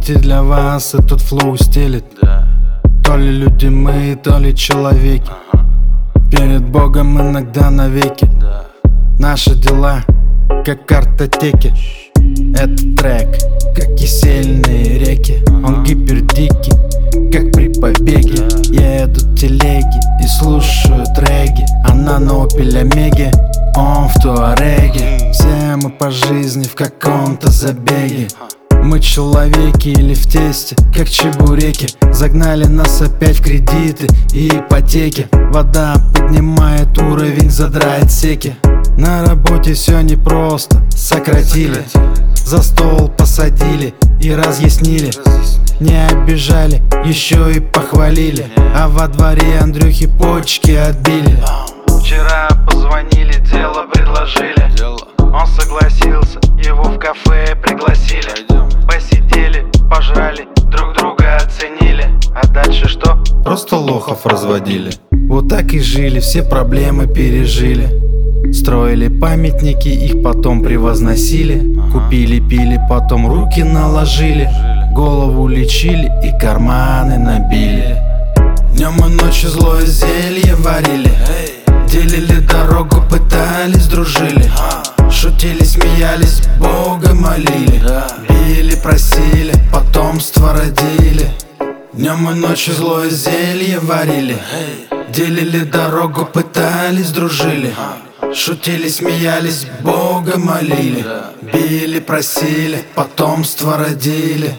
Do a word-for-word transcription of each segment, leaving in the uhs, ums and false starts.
Поверьте, для вас этот флоу стелит. То ли люди мы, то ли человеки. Перед Богом иногда навеки. Наши дела, как картотеки. Этот трек, как кисельные реки. Он гипердикий, как при побеге. Я еду в телеге и слушаю треки. Она на Opel Omega, он в Туареге. Все мы по жизни в каком-то забеге. Мы человеки или в тесте, как чебуреки. Загнали нас опять в кредиты и ипотеки. Вода поднимает уровень, задрает секи. На работе все непросто, сократили. За стол посадили и разъяснили. Не обижали, еще и похвалили. А во дворе Андрюхи почки отбили. Вчера позвонили, дело предложили. Он согласился, его в кафе пригласили. Посидели, пожрали, друг друга оценили. А дальше что? Просто лохов разводили. Вот так и жили, все проблемы пережили. Строили памятники, их потом превозносили. Купили, пили, потом руки наложили. Голову лечили и карманы набили. Днем и ночью злое зелье варили. Делили дорогу, пытались, дружили. Шутили, смеялись, Бога молили. Били, просили, потомство родили. Днем и ночью злое зелье варили. Делили дорогу, пытались, дружили. Шутили, смеялись, Бога молили. Били, просили, потомство родили.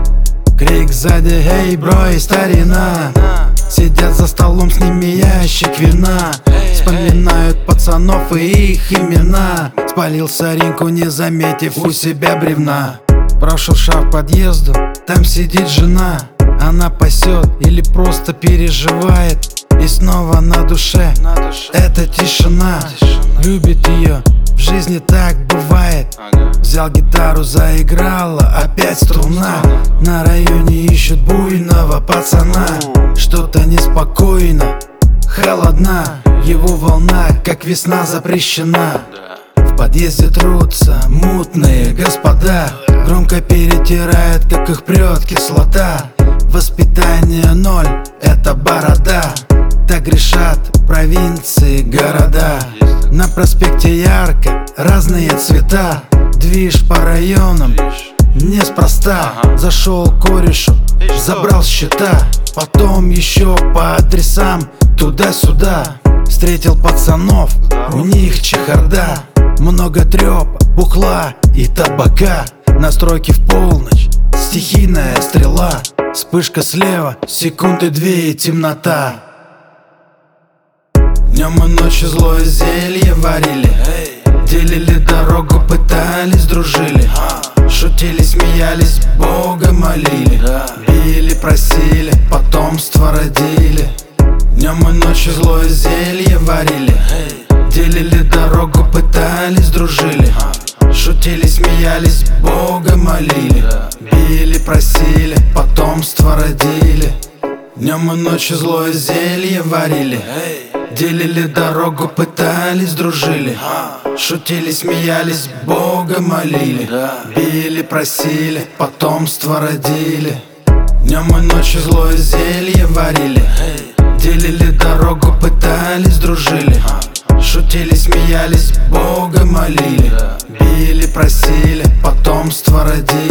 Крик сзади, эй, бро и старина. Сидят за столом, с ними ящик вина. Вспоминают пацанов и их имена. Спалил соринку, не заметив у себя бревна. Прошуршав подъезду, там сидит жена. Она пасет или просто переживает. И снова на душе, это тишина. Любит ее, в жизни так бывает. Взял гитару, заиграла, опять струна. На районе ищут буйного пацана. Что-то неспокойно, холодна. Его волна, как весна, запрещена. В подъезде трутся мутные господа. Громко перетирают, как их прет кислота. Воспитание ноль, это борода. Так грешат провинции, города. На проспекте ярко, разные цвета. Движ по районам, неспроста. Зашел к корешу, забрал счета. Потом еще по адресам, туда-сюда. Встретил пацанов, у них чехарда. Много трёпа, бухла и табака. Настройки в полночь, стихийная стрела. Вспышка слева, секунды две и темнота. Днем и ночью злое зелье варили. Делили дорогу, пытались, дружили. Шутили, смеялись, Бога молили. Били, просили, потомство родили. Днем и ночью злое зелье варили. Делили дорогу, пытались, дружили. Шутили, смеялись, Бога молили. Били, просили, потомство родили. Днем и ночью злое зелье варили. Делили дорогу, пытались, дружили. Шутили, смеялись, Бога молили. Били, просили, потомство родили. Днем и ночью злое зелье варили. Делили дорогу, пытались, дружили. Шутили, смеялись, Бога молили. Били, просили, потомство родили.